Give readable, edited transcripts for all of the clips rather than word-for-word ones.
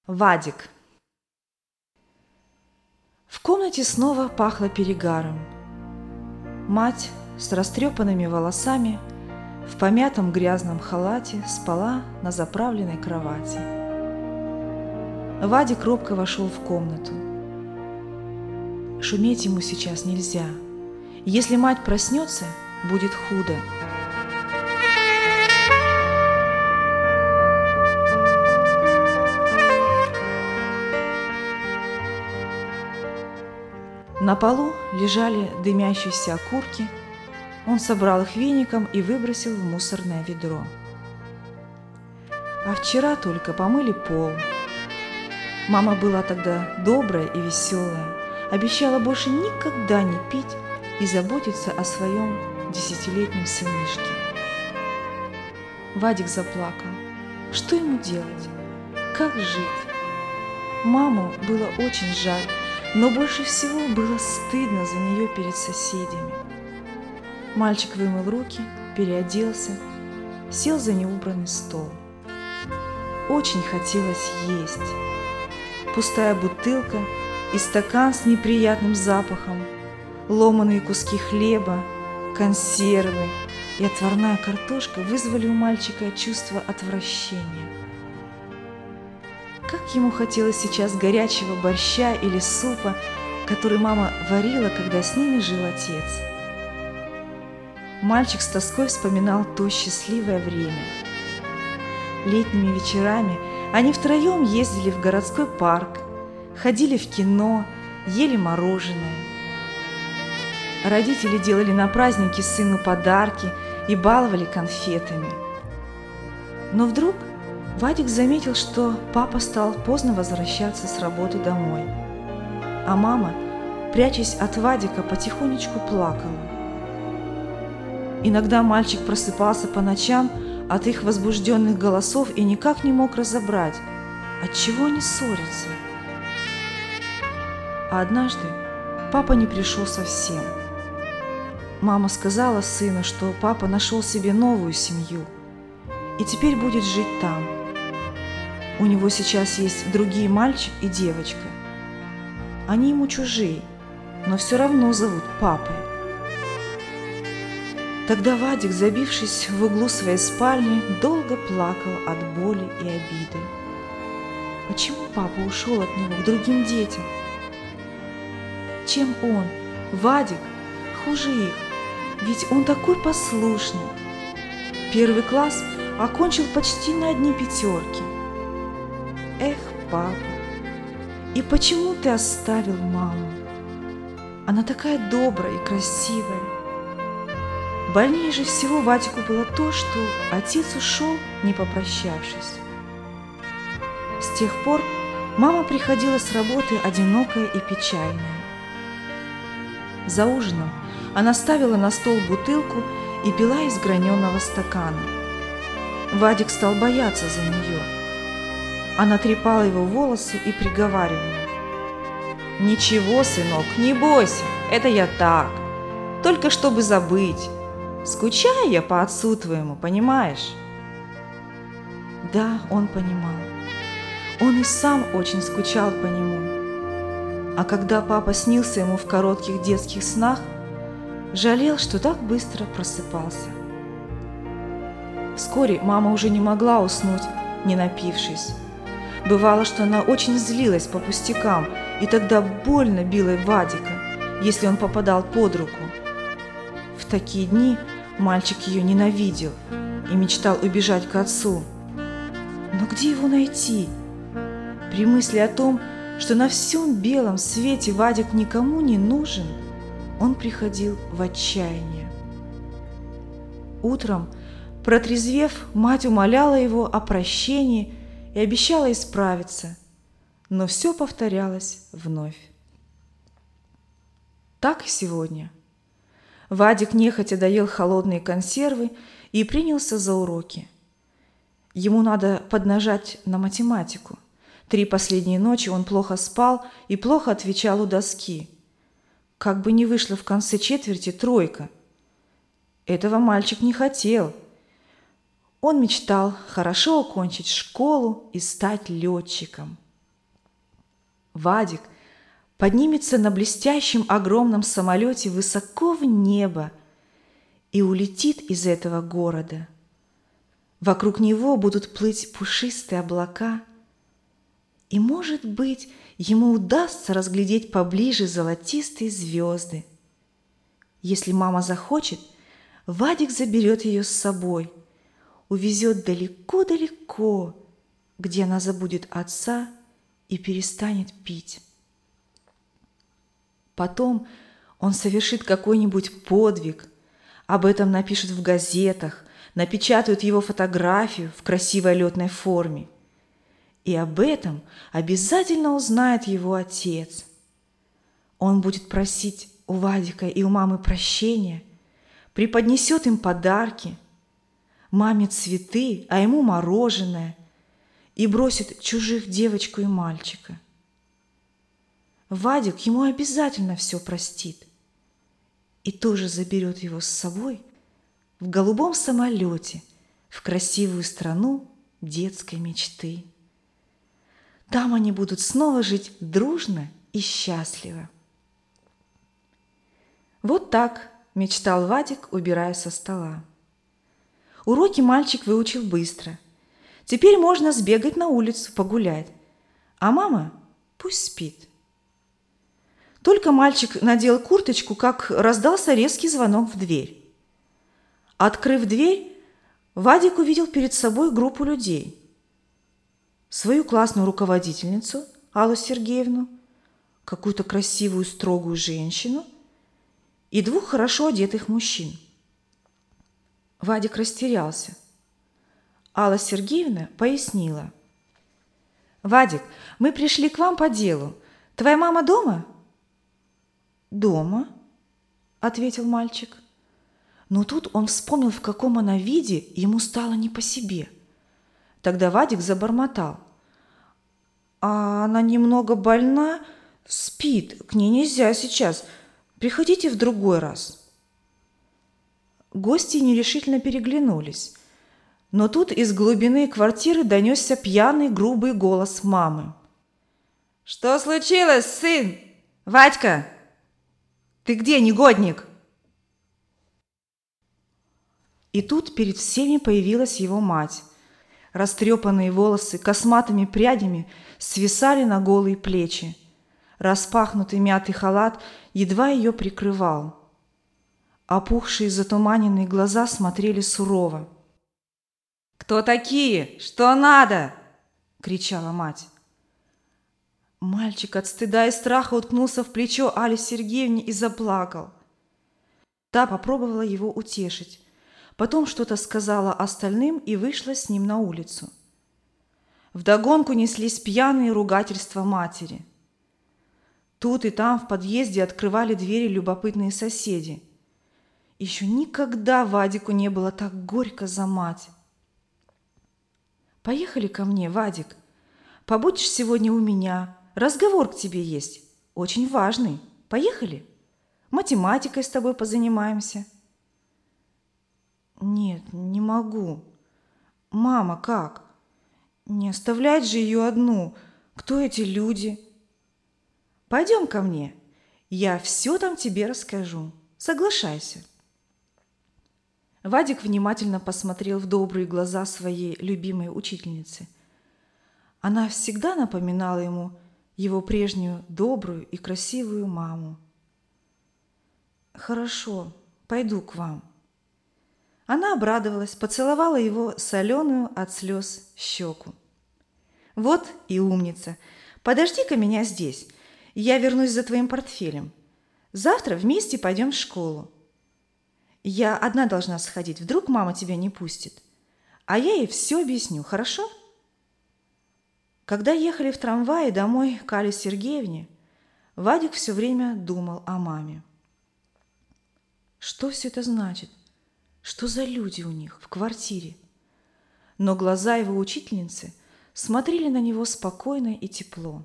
Вадик. В комнате снова пахло перегаром. Мать с растрепанными волосами в помятом грязном халате спала на заправленной кровати. Вадик робко вошел в комнату. Шуметь ему сейчас нельзя. Если мать проснется, будет худо. На полу лежали дымящиеся окурки. Он собрал их веником и выбросил в мусорное ведро. А вчера только помыли пол. Мама была тогда добрая и веселая, обещала больше никогда не пить и заботиться о своем 10-летнем сынишке. Вадик заплакал. Что ему делать? Как жить? Маму было очень жаль, но больше всего было стыдно за нее перед соседями. Мальчик вымыл руки, переоделся, сел за неубранный стол. Очень хотелось есть. Пустая бутылка и стакан с неприятным запахом, ломаные куски хлеба, консервы и отварная картошка вызвали у мальчика чувство отвращения. Как ему хотелось сейчас горячего борща или супа, который мама варила, когда с ними жил отец. Мальчик с тоской вспоминал то счастливое время. Летними вечерами они втроем ездили в городской парк, ходили в кино, ели мороженое. Родители делали на праздники сыну подарки и баловали конфетами. Но вдруг Вадик заметил, что папа стал поздно возвращаться с работы домой, а мама, прячась от Вадика, потихонечку плакала. Иногда мальчик просыпался по ночам от их возбужденных голосов и никак не мог разобрать, отчего они ссорятся. А однажды папа не пришел совсем. Мама сказала сыну, что папа нашел себе новую семью и теперь будет жить там. У него сейчас есть другие мальчик и девочка. Они ему чужие, но все равно зовут папой. Тогда Вадик, забившись в углу своей спальни, долго плакал от боли и обиды. Почему папа ушел от него к другим детям? Чем он, Вадик, хуже их? Ведь он такой послушный. 1 класс окончил почти на одни пятерки. Эх, папа, и почему ты оставил маму? Она такая добрая и красивая. Больнее же всего Вадику было то, что отец ушел, не попрощавшись. С тех пор мама приходила с работы одинокая и печальная. За ужином она ставила на стол бутылку и пила из граненого стакана. Вадик стал бояться за нее. Она трепала его волосы и приговаривала: «Ничего, сынок, не бойся, это я так, только чтобы забыть. Скучаю я по отцу твоему, понимаешь?» Да, он понимал. Он и сам очень скучал по нему. А когда папа снился ему в коротких детских снах, жалел, что так быстро просыпался. Вскоре мама уже не могла уснуть, не напившись. Бывало, что она очень злилась по пустякам, и тогда больно била Вадика, если он попадал под руку. В такие дни мальчик ее ненавидел и мечтал убежать к отцу. Но где его найти? При мысли о том, что на всем белом свете Вадик никому не нужен, он приходил в отчаяние. Утром, протрезвев, мать умоляла его о прощении и обещала исправиться, но все повторялось вновь. Так и сегодня. Вадик нехотя доел холодные консервы и принялся за уроки. Ему надо поднажать на математику. 3 последние ночи он плохо спал и плохо отвечал у доски. Как бы ни вышло в конце четверти 3. Этого мальчик не хотел. Он мечтал хорошо окончить школу и стать летчиком. Вадик поднимется на блестящем огромном самолете высоко в небо и улетит из этого города. Вокруг него будут плыть пушистые облака, и, может быть, ему удастся разглядеть поближе золотистые звезды. Если мама захочет, Вадик заберет ее с собой, увезет далеко-далеко, где она забудет отца и перестанет пить. Потом он совершит какой-нибудь подвиг, об этом напишут в газетах, напечатают его фотографию в красивой летной форме. И об этом обязательно узнает его отец. Он будет просить у Вадика и у мамы прощения, преподнесет им подарки, маме цветы, а ему мороженое, и бросит чужих девочку и мальчика. Вадик ему обязательно все простит и тоже заберет его с собой в голубом самолете в красивую страну детской мечты. Там они будут снова жить дружно и счастливо. Вот так мечтал Вадик, убирая со стола. Уроки мальчик выучил быстро. Теперь можно сбегать на улицу, погулять, а мама пусть спит. Только мальчик надел курточку, как раздался резкий звонок в дверь. Открыв дверь, Вадик увидел перед собой группу людей. Свою классную руководительницу Аллу Сергеевну, какую-то красивую строгую женщину и двух хорошо одетых мужчин. Вадик растерялся. Алла Сергеевна пояснила. «Вадик, мы пришли к вам по делу. Твоя мама дома?» «Дома», – ответил мальчик. Но тут он вспомнил, в каком она виде, и ему стало не по себе. Тогда Вадик забормотал. «А она немного больна, спит, к ней нельзя сейчас. Приходите в другой раз». Гости нерешительно переглянулись. Но тут из глубины квартиры донесся пьяный, грубый голос мамы. «Что случилось, сын? Вадька, ты где, негодник?» И тут перед всеми появилась его мать. Растрепанные волосы косматыми прядями свисали на голые плечи. Распахнутый мятый халат едва ее прикрывал. Опухшие затуманенные глаза смотрели сурово. «Кто такие? Что надо?» – кричала мать. Мальчик от стыда и страха уткнулся в плечо Алле Сергеевне и заплакал. Та попробовала его утешить. Потом что-то сказала остальным и вышла с ним на улицу. Вдогонку неслись пьяные ругательства матери. Тут и там в подъезде открывали двери любопытные соседи. Еще никогда Вадику не было так горько за мать. «Поехали ко мне, Вадик. Побудешь сегодня у меня. Разговор к тебе есть. Очень важный. Поехали? Математикой с тобой позанимаемся». «Нет, не могу. Мама, как? Не оставлять же ее одну. Кто эти люди?» «Пойдем ко мне. Я все там тебе расскажу. Соглашайся». Вадик внимательно посмотрел в добрые глаза своей любимой учительницы. Она всегда напоминала ему его прежнюю добрую и красивую маму. «Хорошо, пойду к вам». Она обрадовалась, поцеловала его соленую от слез щеку. «Вот и умница. Подожди-ка меня здесь. Я вернусь за твоим портфелем. Завтра вместе пойдем в школу. Я одна должна сходить, вдруг мама тебя не пустит. А я ей все объясню, хорошо?» Когда ехали в трамвае домой к Алле Сергеевне, Вадик все время думал о маме. Что все это значит? Что за люди у них в квартире? Но глаза его учительницы смотрели на него спокойно и тепло.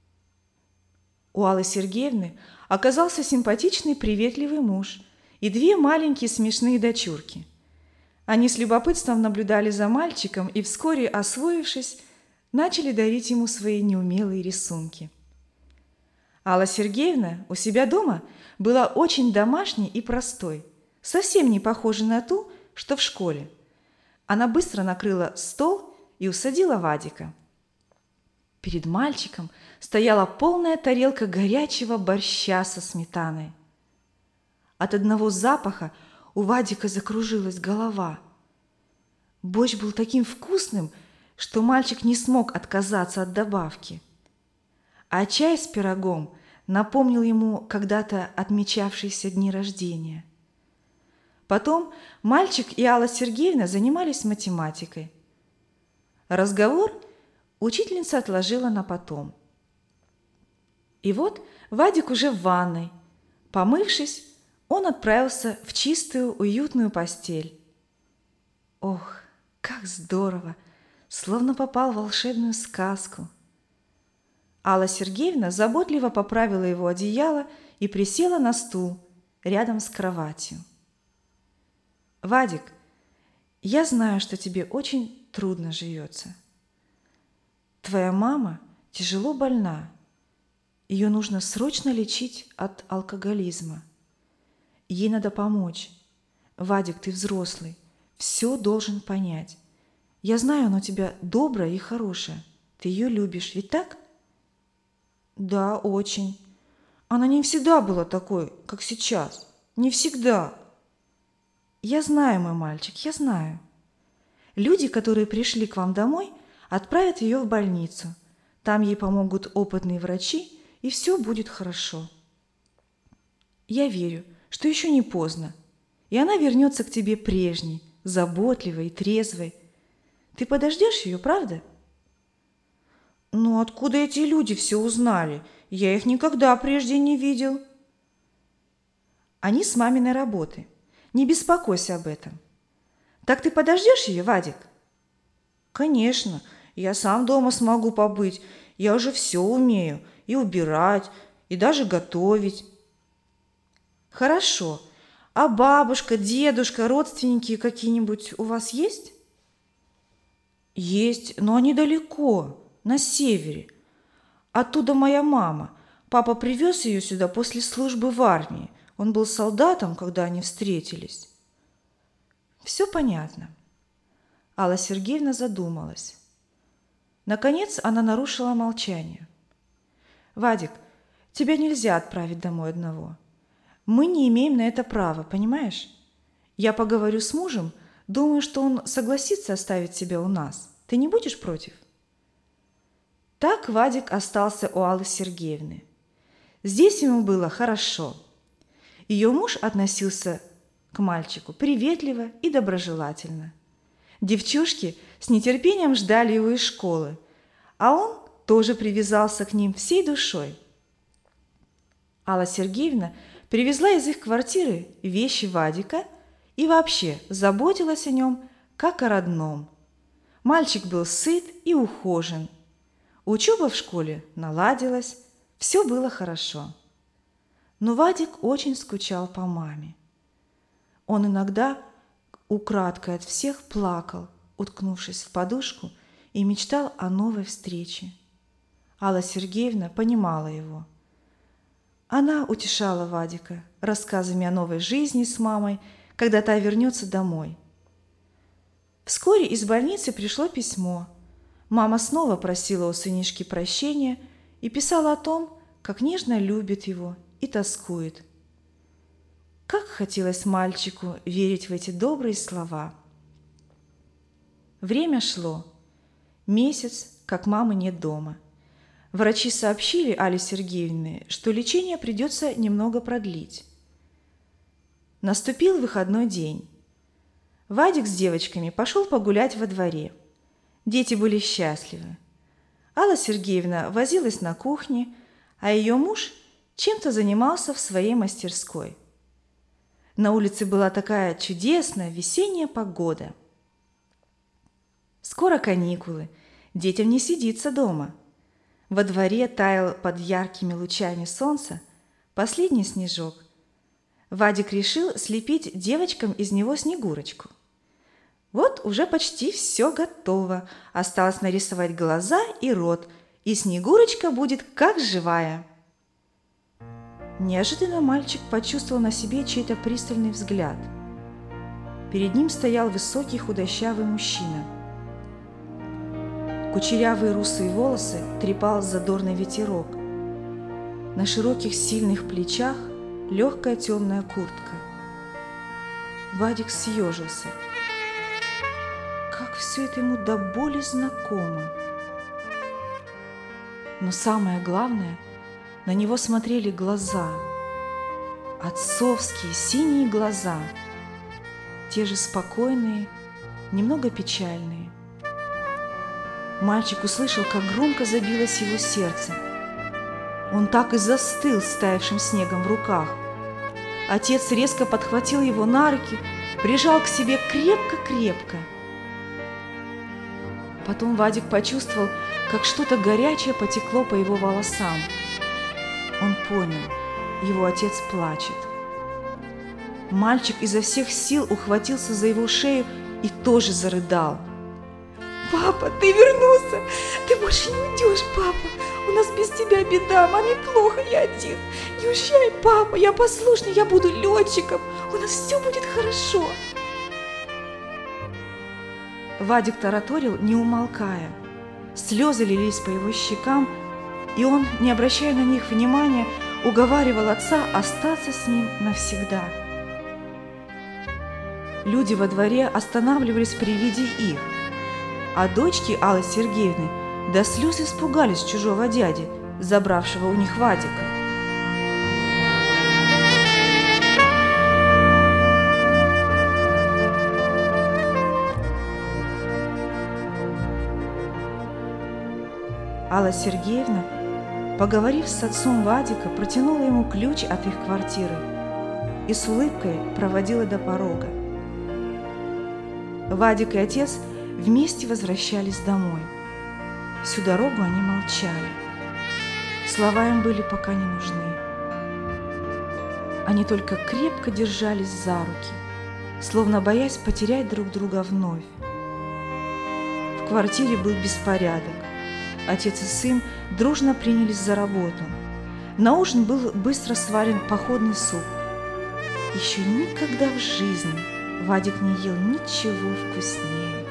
У Аллы Сергеевны оказался симпатичный, приветливый муж и две маленькие смешные дочурки. Они с любопытством наблюдали за мальчиком и вскоре, освоившись, начали дарить ему свои неумелые рисунки. Алла Сергеевна у себя дома была очень домашней и простой, совсем не похожей на ту, что в школе. Она быстро накрыла стол и усадила Вадика. Перед мальчиком стояла полная тарелка горячего борща со сметаной. От одного запаха у Вадика закружилась голова. Борщ был таким вкусным, что мальчик не смог отказаться от добавки. А чай с пирогом напомнил ему когда-то отмечавшиеся дни рождения. Потом мальчик и Алла Сергеевна занимались математикой. Разговор учительница отложила на потом. И вот Вадик уже в ванной. Помывшись, он отправился в чистую, уютную постель. Ох, как здорово! Словно попал в волшебную сказку. Алла Сергеевна заботливо поправила его одеяло и присела на стул рядом с кроватью. «Вадик, я знаю, что тебе очень трудно живется. Твоя мама тяжело больна. Ее нужно срочно лечить от алкоголизма. Ей надо помочь. Вадик, ты взрослый, все должен понять. Я знаю, она у тебя добрая и хорошая. Ты ее любишь, ведь так?» «Да, очень. Она не всегда была такой, как сейчас. Не всегда». «Я знаю, мой мальчик, я знаю. Люди, которые пришли к вам домой, отправят ее в больницу. Там ей помогут опытные врачи, и все будет хорошо. Я верю, что еще не поздно, и она вернется к тебе прежней, заботливой и трезвой. Ты подождешь ее, правда?» «Ну откуда эти люди все узнали? Я их никогда прежде не видел». «Они с маминой работы. Не беспокойся об этом. Так ты подождешь ее, Вадик?» «Конечно, я сам дома смогу побыть. Я уже все умею. И убирать, и даже готовить». «Хорошо. А бабушка, дедушка, родственники какие-нибудь у вас есть?» «Есть, но они далеко, на севере. Оттуда моя мама. Папа привез ее сюда после службы в армии. Он был солдатом, когда они встретились». «Все понятно». Алла Сергеевна задумалась. Наконец она нарушила молчание. «Вадик, тебя нельзя отправить домой одного. Мы не имеем на это права, понимаешь? Я поговорю с мужем, думаю, что он согласится оставить тебя у нас. Ты не будешь против?» Так Вадик остался у Аллы Сергеевны. Здесь ему было хорошо. Ее муж относился к мальчику приветливо и доброжелательно. Девчушки с нетерпением ждали его из школы, а он тоже привязался к ним всей душой. Алла Сергеевна привезла из их квартиры вещи Вадика и вообще заботилась о нем, как о родном. Мальчик был сыт и ухожен. Учеба в школе наладилась, все было хорошо. Но Вадик очень скучал по маме. Он иногда украдкой от всех плакал, уткнувшись в подушку, и мечтал о новой встрече. Алла Сергеевна понимала его. Она утешала Вадика рассказами о новой жизни с мамой, когда та вернется домой. Вскоре из больницы пришло письмо. Мама снова просила у сынишки прощения и писала о том, как нежно любит его и тоскует. Как хотелось мальчику верить в эти добрые слова. Время шло. Месяц, как мамы нет дома. Врачи сообщили Алле Сергеевне, что лечение придется немного продлить. Наступил выходной день. Вадик с девочками пошел погулять во дворе. Дети были счастливы. Алла Сергеевна возилась на кухне, а ее муж чем-то занимался в своей мастерской. На улице была такая чудесная весенняя погода. Скоро каникулы, детям не сидится дома. Во дворе таял под яркими лучами солнца последний снежок. Вадик решил слепить девочкам из него Снегурочку. Вот уже почти все готово. Осталось нарисовать глаза и рот, и Снегурочка будет как живая. Неожиданно мальчик почувствовал на себе чей-то пристальный взгляд. Перед ним стоял высокий худощавый мужчина. Кучерявые русые волосы трепал задорный ветерок. На широких сильных плечах легкая темная куртка. Вадик съежился. Как все это ему до боли знакомо. Но самое главное, на него смотрели глаза. Отцовские синие глаза. Те же спокойные, немного печальные. Мальчик услышал, как громко забилось его сердце. Он так и застыл с таявшим снегом в руках. Отец резко подхватил его на руки, прижал к себе крепко-крепко. Потом Вадик почувствовал, как что-то горячее потекло по его волосам. Он понял, его отец плачет. Мальчик изо всех сил ухватился за его шею и тоже зарыдал. «Папа, ты вернулся! Ты больше не уйдешь, папа! У нас без тебя беда, маме плохо, я один! Не уезжай, папа, я послушный, я буду летчиком! У нас все будет хорошо!» Вадик тараторил, не умолкая. Слезы лились по его щекам, и он, не обращая на них внимания, уговаривал отца остаться с ним навсегда. Люди во дворе останавливались при виде их, а дочки Аллы Сергеевны до слез испугались чужого дяди, забравшего у них Вадика. Алла Сергеевна, поговорив с отцом Вадика, протянула ему ключ от их квартиры и с улыбкой проводила до порога. Вадик и отец вместе возвращались домой. Всю дорогу они молчали. Слова им были пока не нужны. Они только крепко держались за руки, словно боясь потерять друг друга вновь. В квартире был беспорядок. Отец и сын дружно принялись за работу. На ужин был быстро сварен походный суп. Еще никогда в жизни Вадик не ел ничего вкуснее.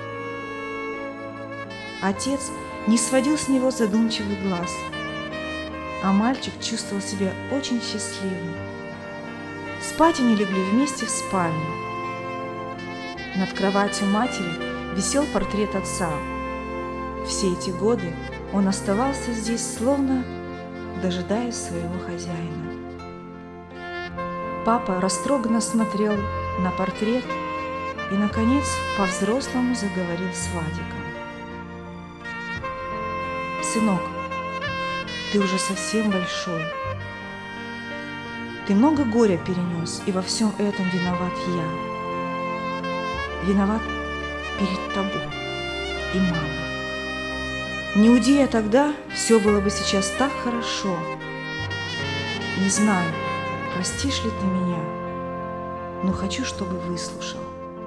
Отец не сводил с него задумчивый глаз, а мальчик чувствовал себя очень счастливым. Спать они легли вместе в спальне. Над кроватью матери висел портрет отца. Все эти годы он оставался здесь, словно дожидаясь своего хозяина. Папа растроганно смотрел на портрет и, наконец, по-взрослому заговорил с Вадиком. «Сынок, ты уже совсем большой. Ты много горя перенес, и во всем этом виноват я. Виноват перед тобой и мамой. Не уйди я тогда, все было бы сейчас так хорошо. Не знаю, простишь ли ты меня, но хочу, чтобы выслушал».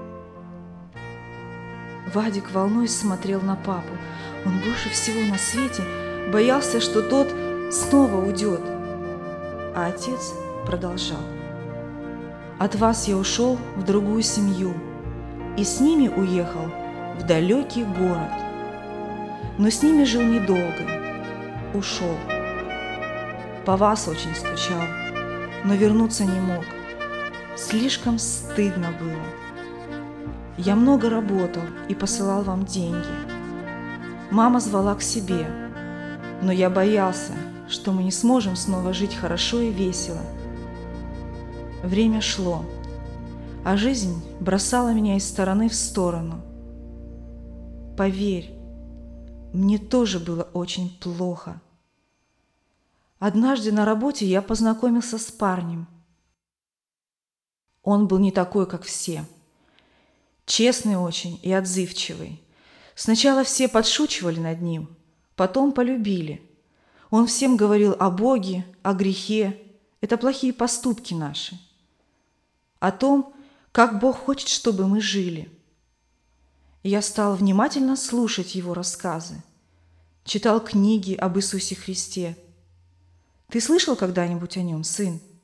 Вадик, волнуясь, смотрел на папу. Он больше всего на свете боялся, что тот снова уйдет. А отец продолжал. «От вас я ушел в другую семью и с ними уехал в далекий город. Но с ними жил недолго, ушел. По вас очень скучал, но вернуться не мог. Слишком стыдно было. Я много работал и посылал вам деньги. Мама звала к себе, но я боялся, что мы не сможем снова жить хорошо и весело. Время шло, а жизнь бросала меня из стороны в сторону. Поверь, мне тоже было очень плохо. Однажды на работе я познакомился с парнем. Он был не такой, как все. Честный очень и отзывчивый. Сначала все подшучивали над ним, потом полюбили. Он всем говорил о Боге, о грехе. Это плохие поступки наши. О том, как Бог хочет, чтобы мы жили. Я стал внимательно слушать его рассказы. Читал книги об Иисусе Христе. Ты слышал когда-нибудь о нем, сын?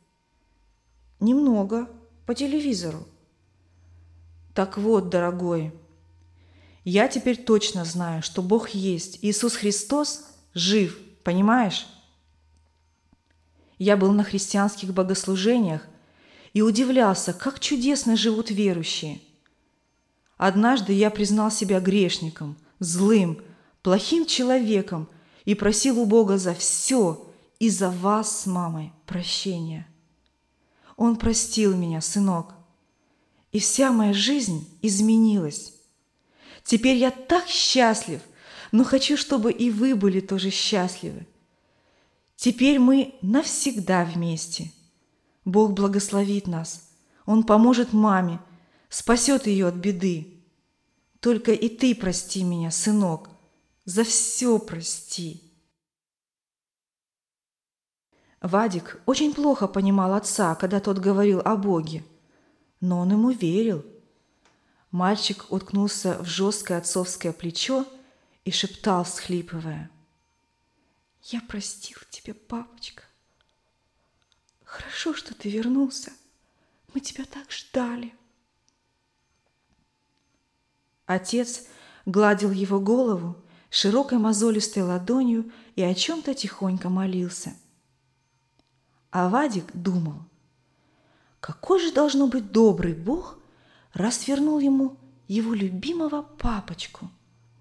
Немного, по телевизору. Так вот, дорогой, я теперь точно знаю, что Бог есть, Иисус Христос жив, понимаешь? Я был на христианских богослужениях и удивлялся, как чудесно живут верующие. Однажды я признал себя грешником, злым, плохим человеком и просил у Бога за все и за вас с мамой прощения. Он простил меня, сынок, и вся моя жизнь изменилась. Теперь я так счастлив, но хочу, чтобы и вы были тоже счастливы. Теперь мы навсегда вместе. Бог благословит нас. Он поможет маме, спасет ее от беды. Только и ты прости меня, сынок, за все прости. Вадик очень плохо понимал отца, когда тот говорил о Боге, но он ему верил. Мальчик уткнулся в жесткое отцовское плечо и шептал, всхлипывая: «Я простил тебя, папочка. Хорошо, что ты вернулся. Мы тебя так ждали». Отец гладил его голову широкой мозолистой ладонью и о чем-то тихонько молился. А Вадик думал, какой же должно быть добрый Бог, раз вернул ему его любимого папочку.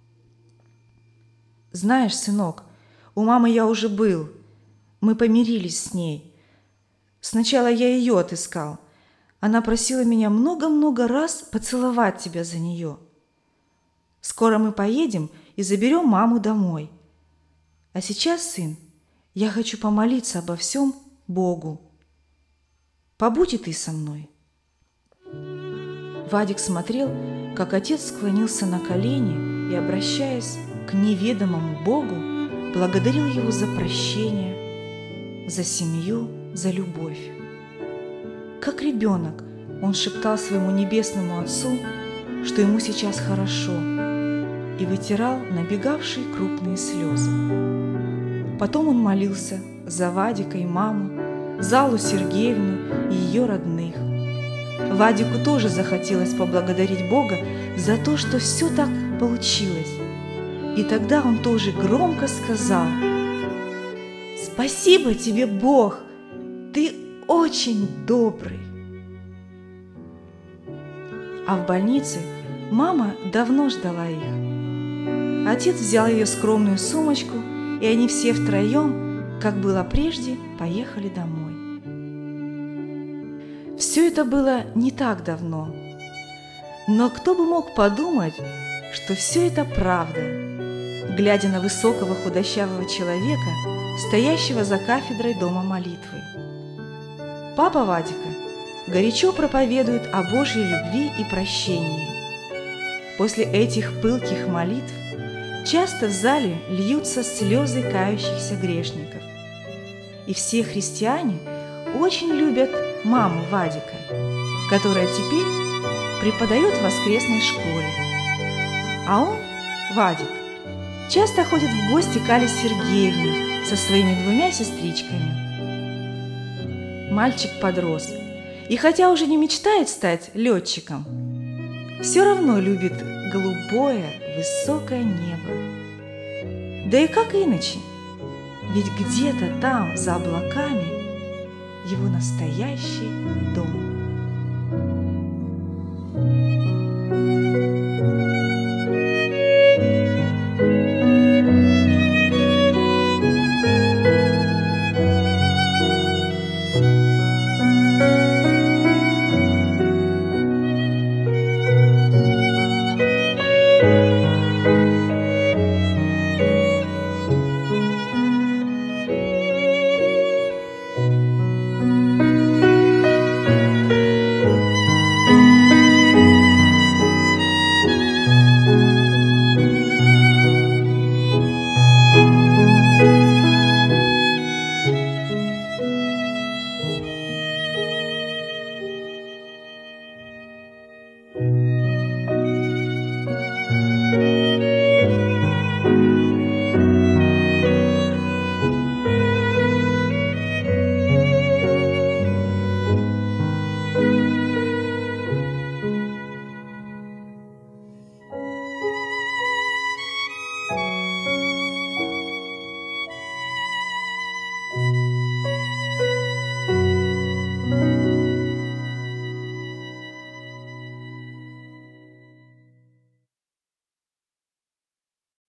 «Знаешь, сынок, у мамы я уже был. Мы помирились с ней. Сначала я ее отыскал. Она просила меня много-много раз поцеловать тебя за нее. Скоро мы поедем и заберем маму домой. А сейчас, сын, я хочу помолиться обо всем Богу. Побудь и ты со мной». Вадик смотрел, как отец склонился на колени и, обращаясь к неведомому Богу, благодарил его за прощение, за семью, за любовь. Как ребенок он шептал своему небесному Отцу, что ему сейчас хорошо, и вытирал набегавшие крупные слезы. Потом он молился за Вадика и маму, за Аллу Сергеевну и ее родных. Вадику тоже захотелось поблагодарить Бога за то, что все так получилось. И тогда он тоже громко сказал: «Спасибо тебе, Бог! Ты очень добрый!» А в больнице мама давно ждала их. Отец взял ее скромную сумочку, и они все втроем, как было прежде, поехали домой. Все это было не так давно, но кто бы мог подумать, что все это правда, глядя на высокого худощавого человека, стоящего за кафедрой дома молитвы. Папа Вадика горячо проповедует о Божьей любви и прощении. После этих пылких молитв часто в зале льются слезы кающихся грешников. И все христиане очень любят маму Вадика, которая теперь преподает в воскресной школе. А он, Вадик, часто ходит в гости к Алле Сергеевне со своими 2 сестричками. Мальчик подрос, и хотя уже не мечтает стать летчиком, все равно любит голубое, высокое небо. Да и как иначе? Ведь где-то там, за облаками, его настоящий дом.